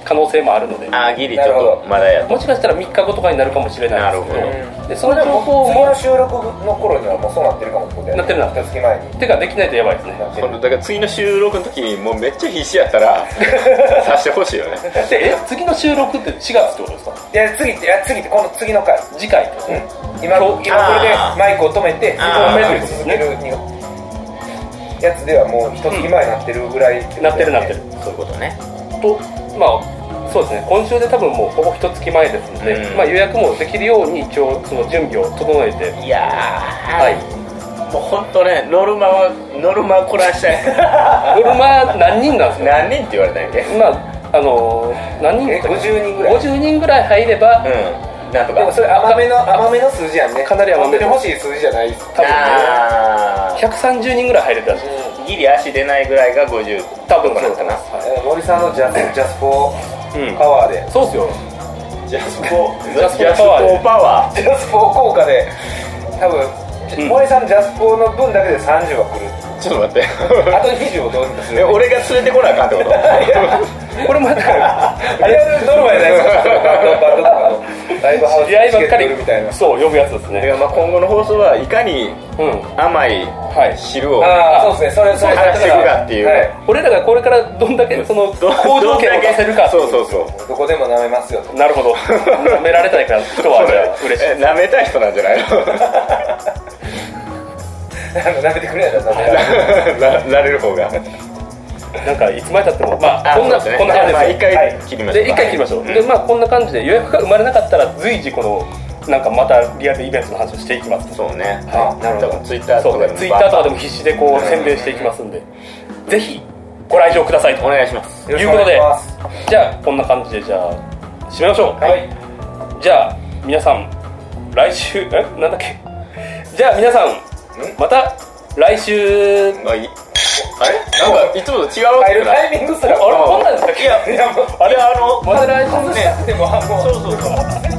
S4: 可能性もあるので、
S2: ギリちょっとまだやと。
S4: もしかしたら3日後とかになるかもしれないですけど、でその情報
S3: も次の収録の頃にはもうそうなってるかもってことやね。
S4: なってるなってる。
S3: 月前に
S4: てかできないとやばいですね。
S2: だから次の収録の時にもうめっちゃ必死やったらさしてほしいよね。
S4: 次の収録って4月ってことですか？
S3: いや次ってこの次の回、
S4: 次回、
S3: 今これでマイクを止めて続けるやつではもう一月前になってるぐらい、
S4: なってる
S2: そういうことね。
S4: とそうですね、今週で多分もうほぼ一月前ですので、予約もできるように一応その準備を整えて、
S2: いやー、もう本当ね、ノルマこらしたい。
S4: ノルマ何人なんですか？
S2: 何人って言われたんやっけ？
S4: 何人
S3: ？50人ぐらい。
S4: 50人ぐらい入れば、
S3: なんとか。でもそれ甘めの数字やんね。
S4: かなり甘めで
S3: 欲しい数字じゃない。
S4: 多分ね、130人ぐらい入れたらしい。
S2: ギリ足出ないぐらいが50。
S4: 多分そうかな。
S3: 森さんのジャスフォーパワーで。
S4: そうっすよ。
S2: ジャスフォーパワー。
S3: ジャスフォー効果で多分森さんジャスフォーの分だけで30は来る。
S2: ちょっと待って。
S3: あと20をどうにかする。
S2: 俺が連れてこなあかんってこと？
S4: これもだから
S3: あれはノルマやないですか？バッドとかのライブハウスチケット売るみたいな。
S4: そう呼ぶやつですね。
S2: 今後の放送はいかに甘い汁を
S3: そうですね。それ
S2: 話していくかっていう。
S4: 俺らがこれからどんだけその向上権を出せるか。
S2: そう。
S3: どこでも舐めますよ。
S4: なるほど。舐められたいから人はじゃあ嬉しい。
S2: 舐めたい人なんじゃないの？
S3: 舐めてくれやろ。
S2: なれる方が。
S4: なんかいつまでたってもこんな感じですよ。
S2: 一回切りましょう。
S4: 一回切りましょう。でこんな感じで予約が生まれなかったら随時このなんかまたリアルイベントの話をしていきます。
S2: そうね。
S3: なるほど。
S2: ツイッターと
S4: かでも必死でこう宣伝していきますんで、ぜひご来場くださいと
S2: お願いします。
S4: いうことで、じゃあこんな感じでじゃあ締めましょう。
S3: はい。
S4: じゃあ皆さん来週なんだっけ？じゃあ皆さんまた来週。
S2: あれ？なんかいつもと違う
S3: 入るタイミングすら
S4: こんなんですか？
S3: いや
S4: また来週ね。
S3: でも
S2: そう。